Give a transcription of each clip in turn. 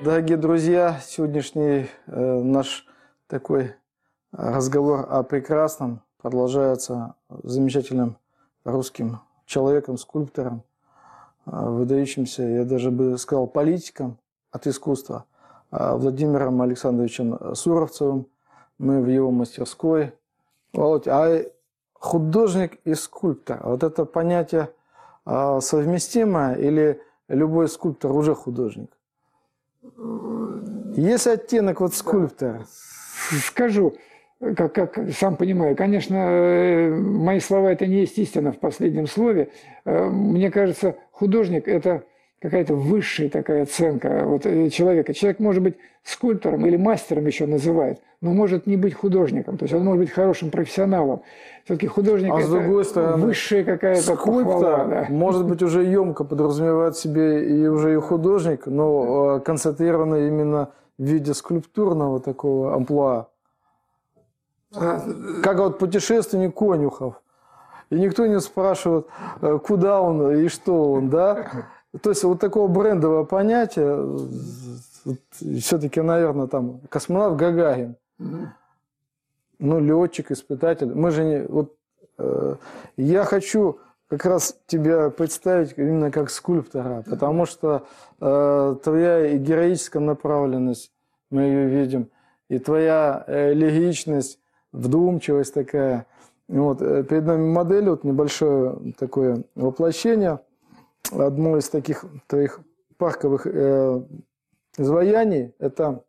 Дорогие друзья, сегодняшний наш такой разговор о прекрасном продолжается замечательным русским человеком, скульптором, выдающимся, я даже бы сказал, политиком от искусства, Владимиром Александровичем Суровцевым. Мы в его мастерской. Володь, а художник и скульптор, вот это понятие совместимое или любой скульптор уже художник? Есть оттенок вот скульптора? Скажу, как сам понимаю, конечно, мои слова это не есть истина в последнем слове. Мне кажется, художник это какая-то высшая такая оценка вот, человека. Человек может быть скульптором или мастером еще называют, но может не быть художником. То есть он может быть хорошим профессионалом. Все-таки художник с другой стороны, высшая какая-то похвала. Да. Может быть, уже емко подразумевает себе и уже и художник, но концентрированный именно в виде скульптурного такого амплуа. Как вот путешественник Конюхов. И никто не спрашивает, куда он и что он, да? То есть вот такого брендового понятия, все-таки, наверное, там космонавт Гагарин, ну, летчик, испытатель. Мы же не... Вот, я хочу как раз тебя представить именно как скульптора, потому что твоя и героическая направленность, мы ее видим, и твоя лиричность, вдумчивость такая. Вот, перед нами модель, вот небольшое такое воплощение. Одно из таких твоих парковых изваяний, это,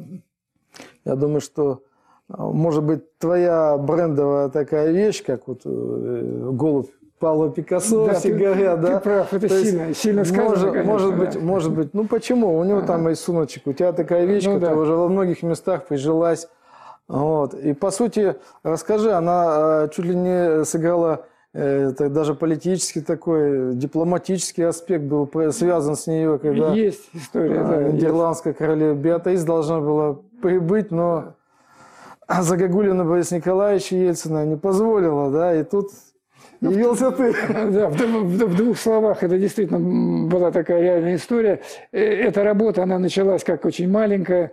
я думаю, что может быть твоя брендовая такая вещь, как вот голубь Павла Пикассо, да, все говорят, да? Ты прав, это сильно сказано, может быть, ну почему? У него там рисуночек, у тебя такая вещь, ну, которая уже во многих местах прижилась. Вот. И по сути, расскажи, она чуть ли не сыграла... Это даже политический такой, дипломатический аспект был связан с нее, когда есть история, да, нидерландская королева Беатрис должна была прибыть, но Загогулина Бориса Николаевича Ельцина не позволила, да, и тут явился ты. Да, в двух словах, это действительно была такая реальная история. Эта работа, она началась как очень маленькая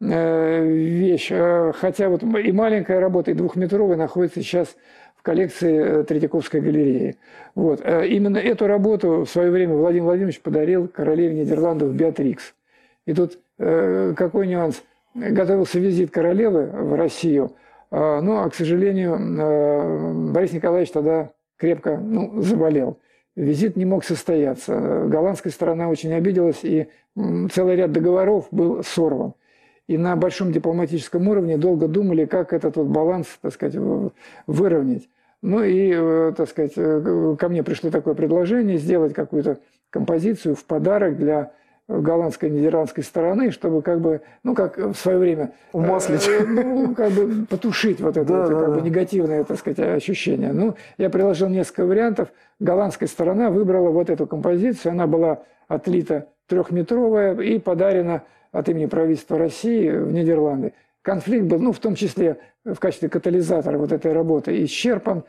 вещь, хотя вот и маленькая работа, и двухметровая находится сейчас в коллекции Третьяковской галереи. Вот. Именно эту работу в свое время Владимир Владимирович подарил королеве Нидерландов Беатрикс. И тут какой нюанс? Готовился визит королевы в Россию, но, к сожалению, Борис Николаевич тогда крепко заболел. Визит не мог состояться. Голландская сторона очень обиделась, и целый ряд договоров был сорван. И на большом дипломатическом уровне долго думали, как этот вот баланс, так сказать, выровнять. Ну и, так сказать, ко мне пришло такое предложение сделать какую-то композицию в подарок для голландской и нидерландской стороны, чтобы как бы, ну как в свое время... Умаслить. Как бы потушить вот это, как бы негативное, так сказать, ощущение. Ну, я приложил несколько вариантов. Голландская сторона выбрала вот эту композицию. Она была отлита трехметровая и подарена от имени правительства России в Нидерланды. Конфликт был, в том числе в качестве катализатора вот этой работы, исчерпан,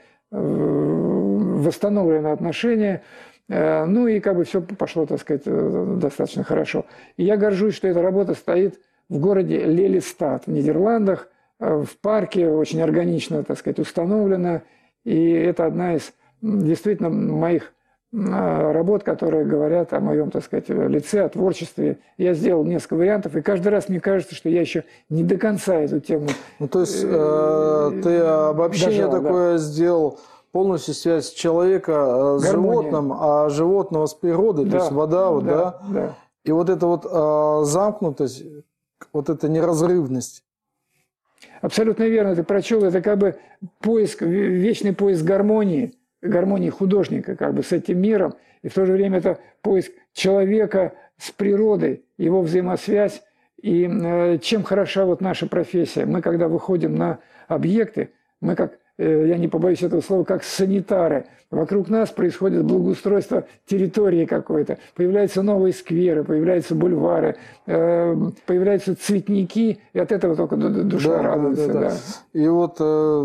восстановлены отношения, ну и как бы все пошло, так сказать, достаточно хорошо. И я горжусь, что эта работа стоит в городе Лелystad в Нидерландах, в парке, очень органично, так сказать, установлена. И это одна из действительно моих работ, которые говорят о моем, так сказать, лице, о творчестве. Я сделал несколько вариантов, и каждый раз мне кажется, что я еще не до конца эту тему... Ну, то есть ты обобщение такое сделал, полностью связь человека с животным, а животного с природой, то есть вода, вот, да? И вот эта вот замкнутость, вот эта неразрывность. Абсолютно верно, ты прочел, это как бы поиск, вечный поиск гармонии художника как бы с этим миром, и в то же время это поиск человека с природой, его взаимосвязь. И чем хороша вот наша профессия? Мы, когда выходим на объекты, мы как, я не побоюсь этого слова, как санитары. Вокруг нас происходит благоустройство территории какой-то. Появляются новые скверы, появляются бульвары, появляются цветники, и от этого только душа радуется. Да. И вот,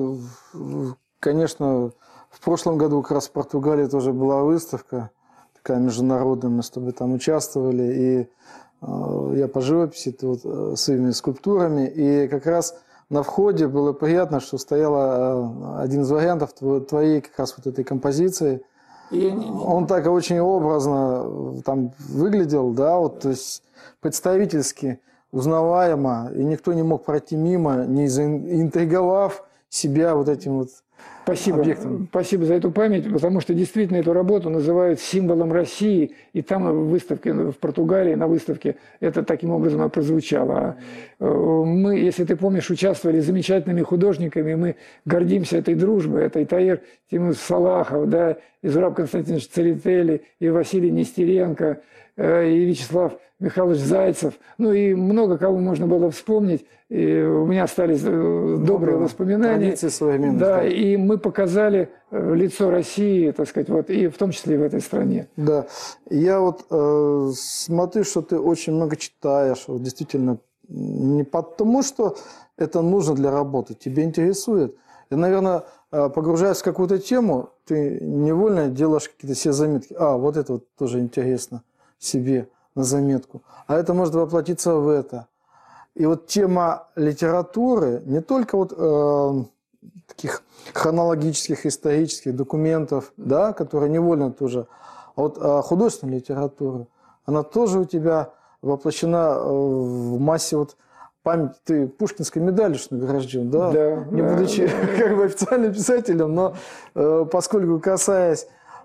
конечно... В прошлом году как раз в Португалии тоже была выставка такая международная, мы с тобой там участвовали, и я по живописи, ты вот своими скульптурами, и как раз на входе было приятно, что стоял один из вариантов твоей как раз вот этой композиции. Он так очень образно там выглядел, да, вот, то есть представительски, узнаваемо, и никто не мог пройти мимо, не заинтриговав себя вот этим вот объектом. Спасибо за эту память, потому что действительно эту работу называют символом России, и там на выставке в Португалии, на выставке это таким образом прозвучало. Мы, если ты помнишь, участвовали с замечательными художниками, мы гордимся этой дружбой, это и Таир Тимур Салахов, да, и Зураб Константинович Церетели, и Василий Нестеренко, и Вячеслав Михайлович Зайцев, ну и много кого можно было вспомнить. И у меня остались добрые воспоминания. Да, и мы показали лицо России, так сказать, вот, и в том числе и в этой стране. Да, я вот смотрю, что ты очень много читаешь, вот, действительно, не потому, что это нужно для работы, тебе интересует. И, наверное, погружаясь в какую-то тему, ты невольно делаешь какие-то себе заметки. Вот это вот тоже интересно себе на заметку. А это может воплотиться в это. И вот тема литературы, не только вот таких хронологических, исторических документов, да, которые невольно тоже, а вот художественная литература, она тоже у тебя воплощена в массе вот памяти. Ты Пушкинской медалью награжден, да? Да. Не будучи как бы официальным писателем, но поскольку касаясь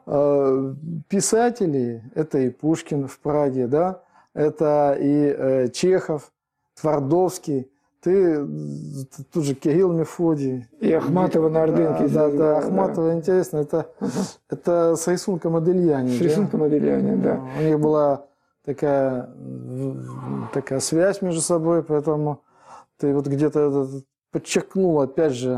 писателей, это и Пушкин в Праге, да, это и Чехов, Твардовский, ты тут же Кирилл Мефодий. И Ахматова на Ордынке. Да, Ахматова, интересно, это с рисунка Модельяни. С рисунка Модельяни, да. У них была такая связь между собой, поэтому ты вот где-то подчеркнул, опять же,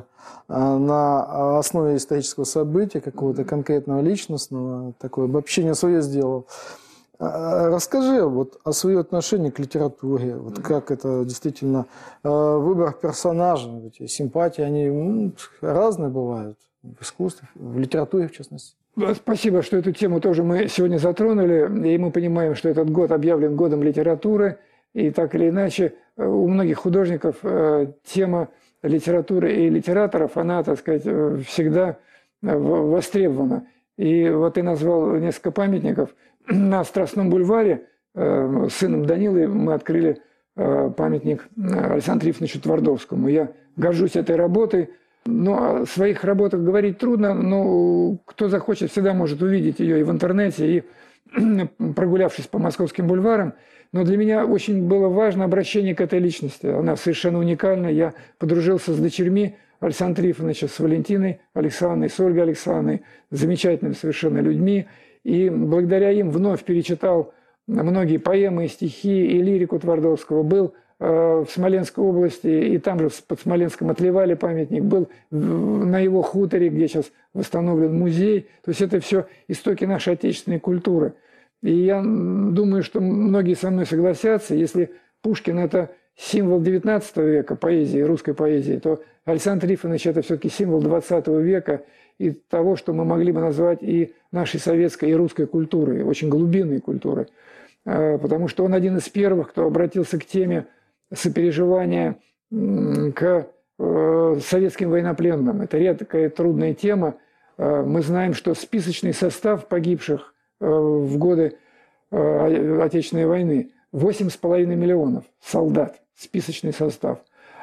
на основе исторического события, какого-то конкретного личностного, такое обобщение свое сделал. Расскажи вот о своем отношении к литературе, вот как это действительно выбор персонажа, эти симпатии, они разные бывают в искусстве, в литературе в частности. Спасибо, что эту тему тоже мы сегодня затронули, и мы понимаем, что этот год объявлен годом литературы, и так или иначе у многих художников тема литературы и литераторов, она, так сказать, всегда востребована. И вот ты назвал несколько памятников. На Страстном бульваре с сыном Данилой мы открыли памятник Александру Трифоновичу Твардовскому. Я горжусь этой работой. Но о своих работах говорить трудно, но кто захочет, всегда может увидеть ее и в интернете, и прогулявшись по московским бульварам. Но для меня очень было важно обращение к этой личности. Она совершенно уникальна. Я подружился с дочерьми Александра Трифоновича, с Валентиной Александровной, с Ольгой Александровной, замечательными совершенно людьми. И благодаря им вновь перечитал многие поэмы и стихи, и лирику Твардовского. Был в Смоленской области, и там же под Смоленском отливали памятник, был на его хуторе, где сейчас восстановлен музей. То есть это все истоки нашей отечественной культуры. И я думаю, что многие со мной согласятся, если Пушкин – это символ XIX века поэзии, русской поэзии, то Александр Трифонович – это все-таки символ XX века и того, что мы могли бы назвать и нашей советской, и русской культурой, очень глубинной культурой. Потому что он один из первых, кто обратился к теме сопереживания к советским военнопленным. Это редкая трудная тема. Мы знаем, что списочный состав погибших в годы Отечественной войны 8,5 миллионов солдат, списочный состав.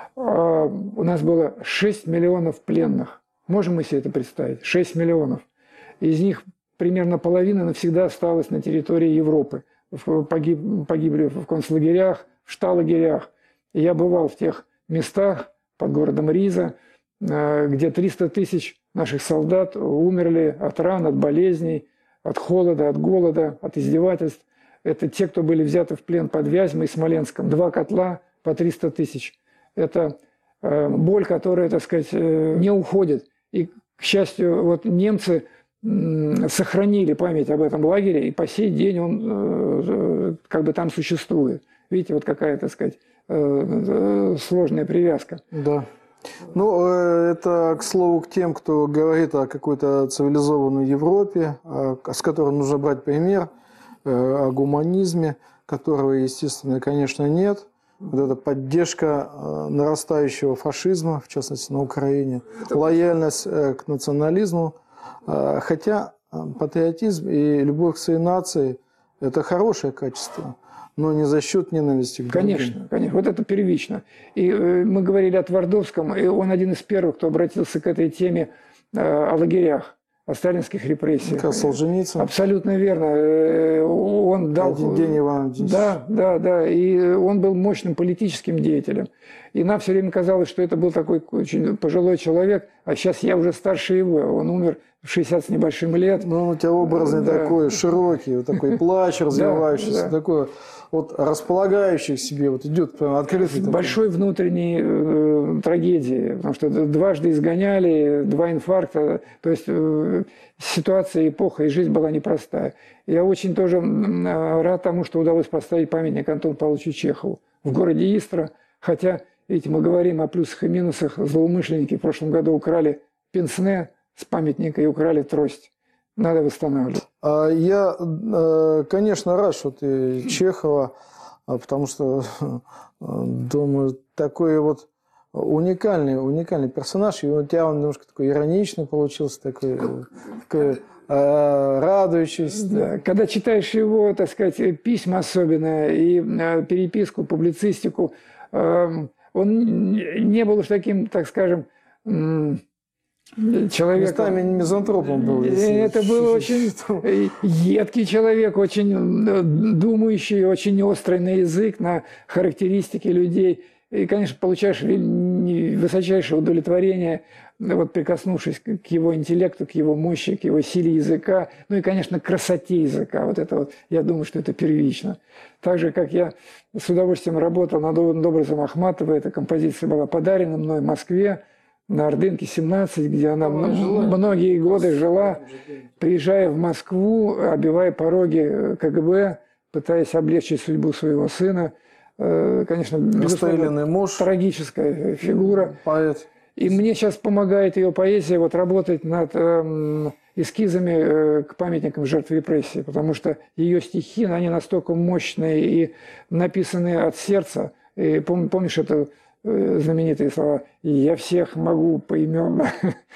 У нас было 6 миллионов пленных. Можем мы себе это представить? 6 миллионов. Из них примерно половина навсегда осталась на территории Европы. Погибли в концлагерях, в шталагерях. И я бывал в тех местах под городом Риза, где 300 тысяч наших солдат умерли от ран, от болезней, от холода, от голода, от издевательств. Это те, кто были взяты в плен под Вязьмой и Смоленском. 2 котла по 300 тысяч. Это боль, которая, так сказать, не уходит. И, к счастью, вот немцы сохранили память об этом лагере, и по сей день он как бы там существует. Видите, вот какая, так сказать, сложная привязка. Да. Ну, это, к слову, к тем, кто говорит о какой-то цивилизованной Европе, с которой нужно брать пример, о гуманизме. которого, естественно, конечно, нет. Вот эта поддержка нарастающего фашизма, в частности, на Украине, лояльность к национализму. Хотя патриотизм и любовь к своей нации – это хорошее качество, но не за счет ненависти к другим. Конечно, конечно. Вот это первично. И мы говорили о Твардовском, и он один из первых, кто обратился к этой теме о лагерях, о сталинских репрессиях. Как Солженицын. Абсолютно верно. Он дал... Один день Иван Ильич. Да. И он был мощным политическим деятелем. И нам все время казалось, что это был такой очень пожилой человек, а сейчас я уже старше его. Он умер в 60 с небольшим лет. Ну, у тебя образный такой, широкий, вот такой плач развивающийся, да. Такой вот располагающий к себе, вот идет прям открытый. Большой внутренней трагедии, потому что дважды изгоняли, 2 инфаркта, то есть ситуация, эпоха и жизнь была непростая. Я очень тоже рад тому, что удалось поставить памятник Антону Павловичу Чехову в городе Истра, хотя, видите, мы говорим о плюсах и минусах, злоумышленники в прошлом году украли пенсне с памятника и украли трость. Надо восстанавливать. Я, конечно, рад, что ты Чехова, потому что, думаю, такой вот уникальный персонаж. И у тебя он немножко такой ироничный получился, такой радующийся. Да. Когда читаешь его, так сказать, письма особенно, и переписку, публицистику, он не был уж таким, так скажем, человек. Местами мизантропом был. Это был очень едкий человек, очень думающий, очень острый на язык, на характеристики людей. И, конечно, получаешь высочайшее удовлетворение, вот, прикоснувшись к его интеллекту, к его мощи, к его силе языка, ну и, конечно, к красоте языка. Вот это вот, я думаю, что это первично. Так же, как я с удовольствием работал над образом Ахматовой, эта композиция была подарена мной в Москве, на Ордынке 17, где она многие годы жила, приезжая в Москву, обивая пороги КГБ, пытаясь облегчить судьбу своего сына. Конечно, безусловно, муж, трагическая фигура. Поэт. И мне сейчас помогает ее поэзия вот работать над эскизами к памятникам жертв репрессий, потому что ее стихи, они настолько мощные и написаны от сердца. И помнишь это знаменитые слова «Я всех могу поименно».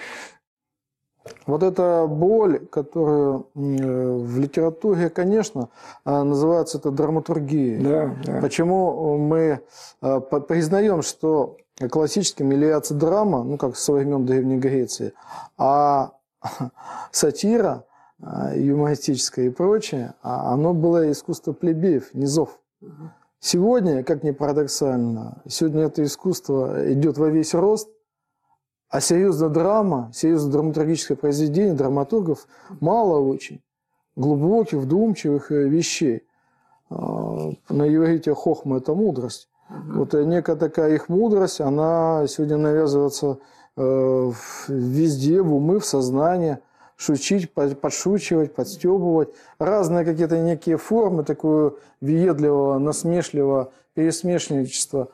Вот эта боль, которую в литературе, конечно, называется это драматургией. Да. Почему мы признаем, что классическим является драма, ну, как со времен Древней Греции, а сатира юмористическая и прочее, оно было искусство плебеев, низов. Сегодня, как ни парадоксально, сегодня это искусство идет во весь рост, а серьезная драма, серьезное драматургическое произведение драматургов мало очень глубоких, вдумчивых вещей. На иврите хохма – это мудрость. Вот некая такая их мудрость, она сегодня навязывается везде, в умы, в сознание, шутить, подшучивать, подстебывать. Разные какие-то некие формы такого въедливого, насмешливого пересмешничества.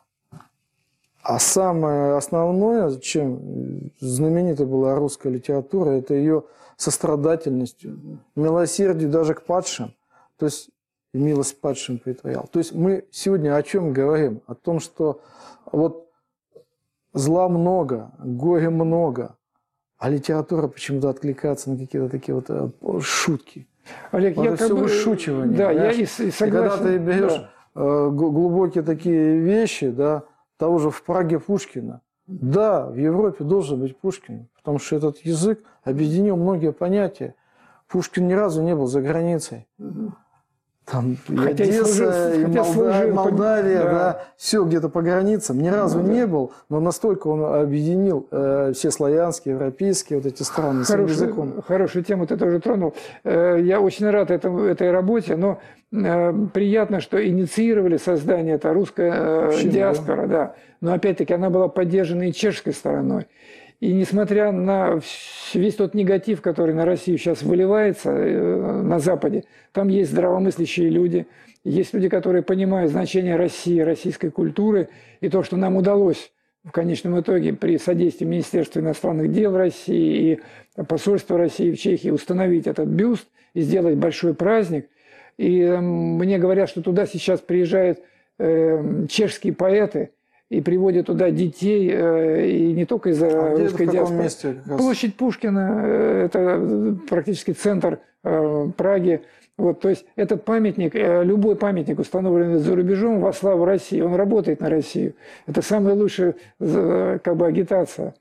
А самое основное, чем знаменита была русская литература, это ее сострадательностью, милосердие даже к падшим. То есть милость падшим притворял. То есть мы сегодня о чем говорим? О том, что вот зла много, горя много, а литература почему-то откликается на какие-то такие вот шутки. Олег, вот я это все вышучивание. Да, я и согласен. И когда ты берешь глубокие такие вещи, да, того же в Праге Пушкина. Да, в Европе должен быть Пушкин, потому что этот язык объединил многие понятия. Пушкин ни разу не был за границей. Там и Одесса, и Молдавия, да, все где-то по границам. Ни разу не был, но настолько он объединил все славянские, европейские вот эти страны своим языком. Хорошую тему ты тоже тронул. Я очень рад этой работе, но приятно, что инициировали создание это русская диаспора, да. Но опять-таки она была поддержана и чешской стороной. И несмотря на весь тот негатив, который на Россию сейчас выливается на Западе, там есть здравомыслящие люди, есть люди, которые понимают значение России, российской культуры, и то, что нам удалось в конечном итоге при содействии Министерства иностранных дел России и посольства России в Чехии установить этот бюст и сделать большой праздник, И мне говорят, что туда сейчас приезжают чешские поэты и приводят туда детей, и не только из-за русской диаспоры. Месте, Площадь Пушкина, это практически центр Праги. Вот, то есть этот памятник, любой памятник, установленный за рубежом, во славу России, он работает на Россию. Это самая лучшая как бы агитация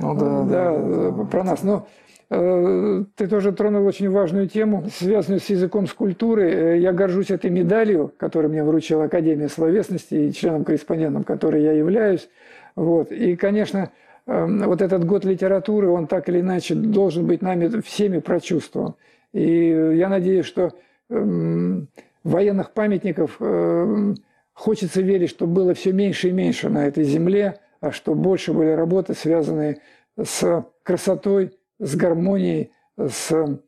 про нас. Но ты тоже тронул очень важную тему, связанную с языком, с культурой. Я горжусь этой медалью, которую мне вручила Академия словесности и членом-корреспондентом, которой я являюсь. Вот. И, конечно, вот этот год литературы, он так или иначе должен быть нами всеми прочувствован. И я надеюсь, что военных памятников хочется верить, что было все меньше и меньше на этой земле, а что больше были работы, связанные с красотой, с гармонией, с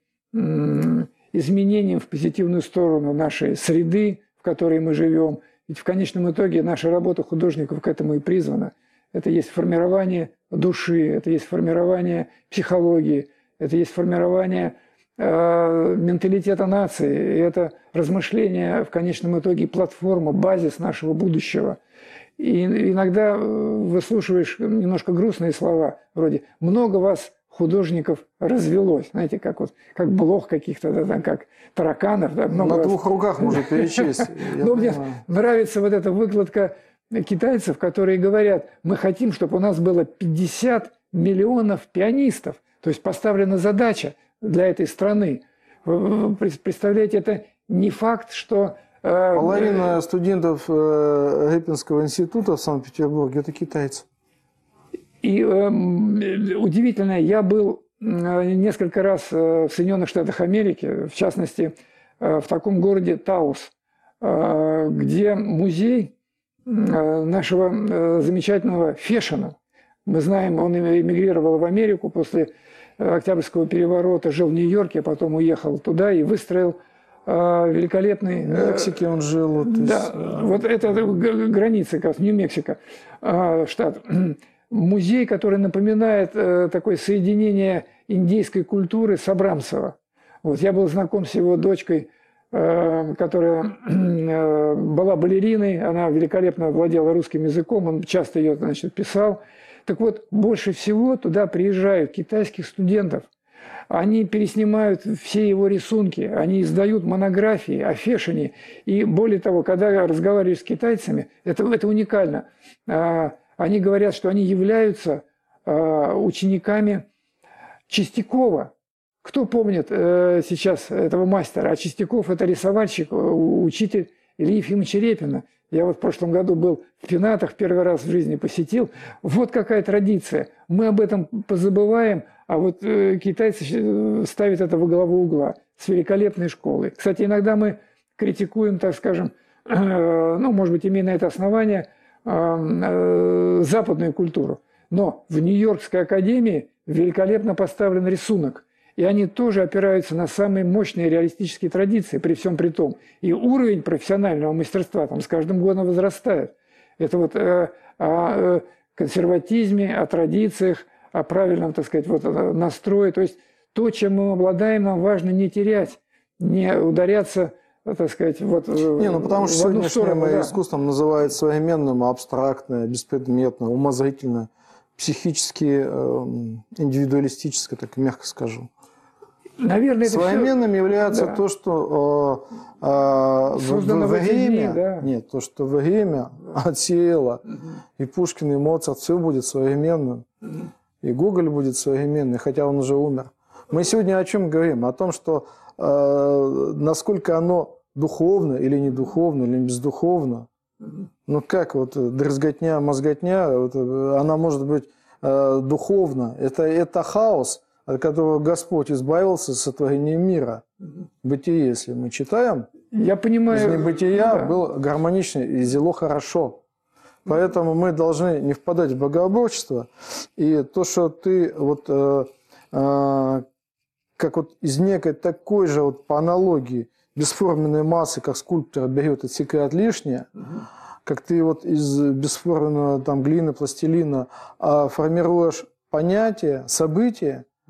изменением в позитивную сторону нашей среды, в которой мы живем. Ведь в конечном итоге наша работа художников к этому и призвана. Это есть формирование души, это есть формирование психологии, это есть формирование менталитета нации, и это размышление в конечном итоге платформа, базис нашего будущего. И иногда выслушиваешь немножко грустные слова, вроде «много вас, художников, развелось». Знаете, как блох каких-то, да, как тараканов. Да, на двух руках можно перечесть. Но мне нравится вот эта выкладка китайцев, которые говорят, мы хотим, чтобы у нас было 50 миллионов пианистов. То есть поставлена задача для этой страны. Вы представляете, это не факт, что... Половина студентов Репинского института в Санкт-Петербурге – это китайцы. И удивительно, я был несколько раз в Соединенных Штатах Америки, в частности, в таком городе Таус, где музей нашего замечательного Фешена. Мы знаем, он эмигрировал в Америку после Октябрьского переворота, жил в Нью-Йорке, а потом уехал туда и выстроил великолепный... В Мексике он жил. Вот, да, вот это граница, как Нью-Мексико, штат. Музей, который напоминает такое соединение индейской культуры с Абрамцева. Вот я был знаком с его дочкой, которая была балериной, она великолепно владела русским языком, он часто ее, значит, писал. Так вот, больше всего туда приезжают китайских студентов. Они переснимают все его рисунки, они издают монографии о Фешене. И более того, когда разговариваешь с китайцами, это уникально. Они говорят, что они являются учениками Чистякова. Кто помнит сейчас этого мастера? А Чистяков – это рисовальщик, учитель Ильи Ефимовича Репина. Я вот в прошлом году был в Пенатах, первый раз в жизни посетил. Вот какая традиция. Мы об этом позабываем, а вот китайцы ставят это во главу угла с великолепной школой. Кстати, иногда мы критикуем, так скажем, ну, может быть, имея на это основание, западную культуру. Но в Нью-Йоркской академии великолепно поставлен рисунок. И они тоже опираются на самые мощные реалистические традиции, при всем при том. И уровень профессионального мастерства там с каждым годом возрастает. Это вот о консерватизме, о традициях, о правильном, так сказать, вот, настрое. То есть то, чем мы обладаем, нам важно не терять, не ударяться, так сказать, вот не, ну потому что сегодняшнее искусство называют современным, абстрактное, беспредметное, умозрительное, психически индивидуалистическое, так мягко скажу. Наверное, современным все... является то, что время, да. Нет, то, что время отсеяло, и Пушкин, и Моцарт, все будет современным, и Гоголь будет современный, хотя он уже умер. Мы сегодня о чем говорим? О том, что насколько оно духовно или не духовно, или бездуховно. Ну как вот дрызготня, мозготня, вот, она может быть духовна. Это хаос, от которого Господь избавился с сотворением мира. Бытие, если мы читаем, я понимаю, из небытия был гармоничный и зело хорошо. Поэтому мы должны не впадать в богооборчество. И то, что ты вот, как вот из некой такой же, вот, по аналогии, бесформенной массы, как скульптор берет и отсекает лишнее, как ты вот из бесформенного там, глины, пластилина формируешь понятие, событие,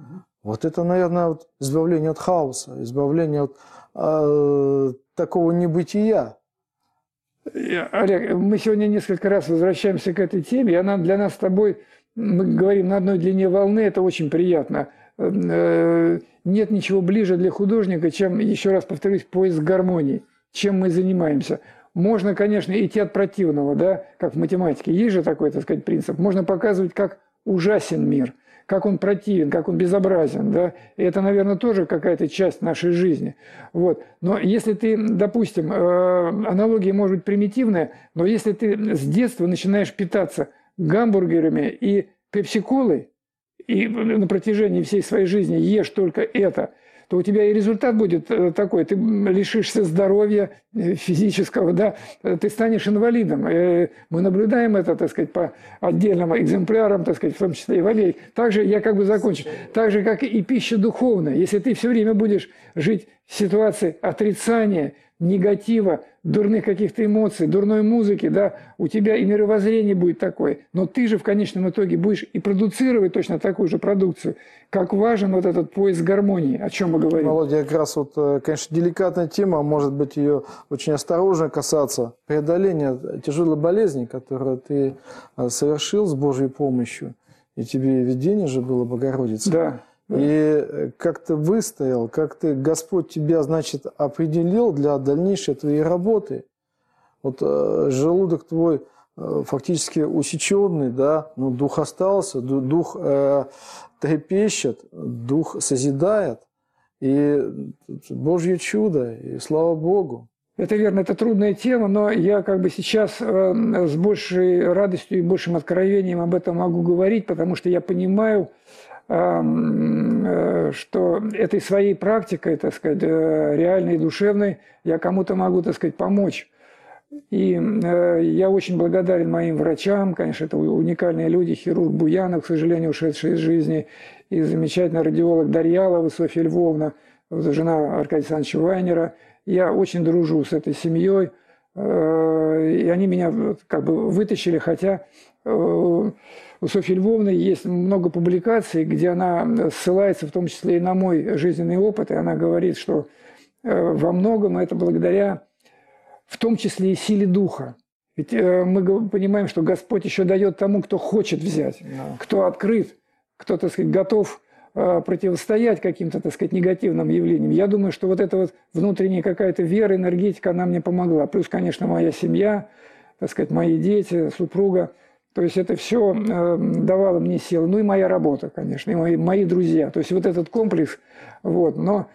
Вот это, наверное, вот избавление от хаоса, избавление от такого небытия. Олег, мы сегодня несколько раз возвращаемся к этой теме, и она для нас с тобой, мы говорим на одной длине волны, это очень приятно. Нет ничего ближе для художника, чем, еще раз повторюсь, поиск гармонии, чем мы занимаемся. Можно, конечно, идти от противного, да, как в математике. Есть же такой, так сказать, принцип. Можно показывать, как ужасен мир, как он противен, как он безобразен, да. И это, наверное, тоже какая-то часть нашей жизни. Вот. Но если ты, допустим, аналогия может быть примитивная, но если ты с детства начинаешь питаться гамбургерами и пепси-колой, и на протяжении всей своей жизни ешь только это, то у тебя и результат будет такой. Ты лишишься здоровья физического, да, ты станешь инвалидом. Мы наблюдаем это, так сказать, по отдельным экземплярам, так сказать, в том числе и в Америке. Также, я как бы закончу, так же, как и пища духовная. Если ты все время будешь жить в ситуации отрицания, негатива, дурных каких-то эмоций, дурной музыки, да, у тебя и мировоззрение будет такое. Но ты же в конечном итоге будешь и продуцировать точно такую же продукцию. Как важен вот этот поиск гармонии, о чем мы говорим. Володя, как раз вот, конечно, деликатная тема, может быть, ее очень осторожно касаться. Преодоление тяжелой болезни, которую ты совершил с Божьей помощью, и тебе видение же было Богородица. Да. И как ты выстоял, как ты, Господь тебя, значит, определил для дальнейшей твоей работы. Вот желудок твой фактически усеченный, да, но дух остался, дух трепещет, дух созидает. И Божье чудо, и слава Богу. Это верно, это трудная тема, но я как бы сейчас с большей радостью и большим откровением об этом могу говорить, потому что я понимаю, что этой своей практикой, так сказать, реальной и душевной, я кому-то могу, так сказать, помочь. И я очень благодарен моим врачам, конечно, это уникальные люди, хирург Буянов, к сожалению, ушедший из жизни, и замечательный радиолог Дарьялова Софья Львовна, жена Аркадия Александровича Вайнера. Я очень дружу с этой семьей, и они меня как бы вытащили, хотя у Софьи Львовны есть много публикаций, где она ссылается в том числе и на мой жизненный опыт, и она говорит, что во многом это благодаря в том числе и силе духа. Ведь мы понимаем, что Господь еще дает тому, кто хочет взять, кто открыт, кто, так сказать, готов противостоять каким-то, так сказать, негативным явлениям. Я думаю, что вот эта вот внутренняя какая-то вера, энергетика, она мне помогла. Плюс, конечно, моя семья, так сказать, мои дети, супруга. То есть это все давало мне силы. Ну и моя работа, конечно, и мои друзья. То есть вот этот комплекс. Вот. Но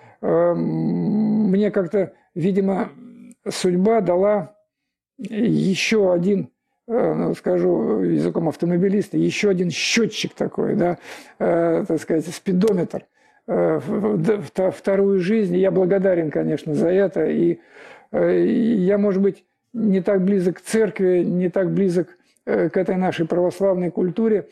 мне как-то, видимо, судьба дала еще один, скажу языком автомобилиста, еще один счетчик такой, да, так сказать, спидометр, вторую жизнь. Я благодарен, конечно, за это. И я, может быть, не так близок к церкви, не так близок к этой нашей православной культуре.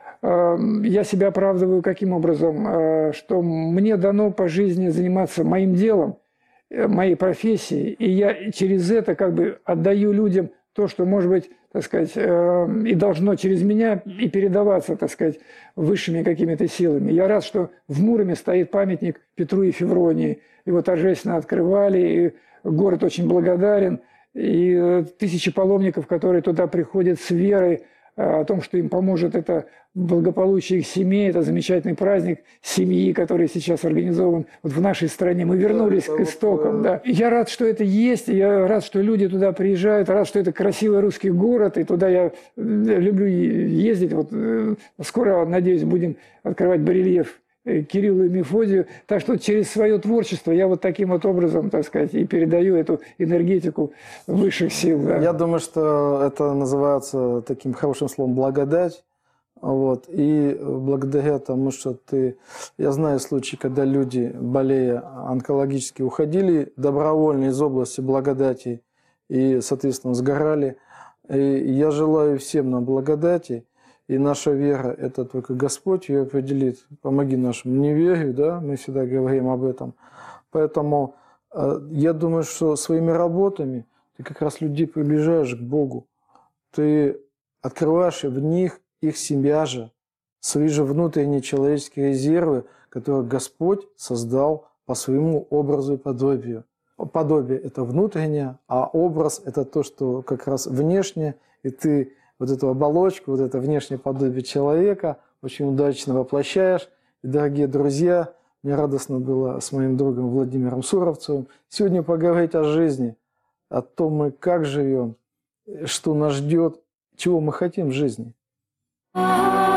Я себя оправдываю каким образом? Что мне дано по жизни заниматься моим делом, моей профессией, и я через это как бы отдаю людям то, что, может быть, так сказать, и должно через меня и передаваться, так сказать, высшими какими-то силами. Я рад, что в Муроме стоит памятник Петру и Февронии. Его торжественно открывали, и город очень благодарен. И тысячи паломников, которые туда приходят с верой о том, что им поможет это благополучие их семей, это замечательный праздник семьи, который сейчас организован вот в нашей стране. Мы вернулись к истокам. Да. Я рад, что это есть, я рад, что люди туда приезжают, рад, что это красивый русский город, и туда я люблю ездить. Вот скоро, надеюсь, будем открывать барельеф Кириллу и Мефодию. Так что через свое творчество я вот таким вот образом, так сказать, и передаю эту энергетику высших сил. Да. Я думаю, что это называется таким хорошим словом благодать. Вот. И благодаря тому, что ты... Я знаю случаи, когда люди, болея онкологически, уходили добровольно из области благодати и, соответственно, сгорали. И я желаю всем нам благодати. И наша вера – это только Господь ее определит. Помоги нашему неверию, да, мы всегда говорим об этом. Поэтому я думаю, что своими работами ты как раз людей приближаешь к Богу. Ты открываешь в них их себя же, свои же внутренние человеческие резервы, которое Господь создал по своему образу и подобию. Подобие – это внутреннее, а образ – это то, что как раз внешнее, и ты вот эту оболочку, вот это внешнее подобие человека очень удачно воплощаешь. И, дорогие друзья, мне радостно было с моим другом Владимиром Суровцевым сегодня поговорить о жизни, о том, мы как живем, что нас ждет, чего мы хотим в жизни.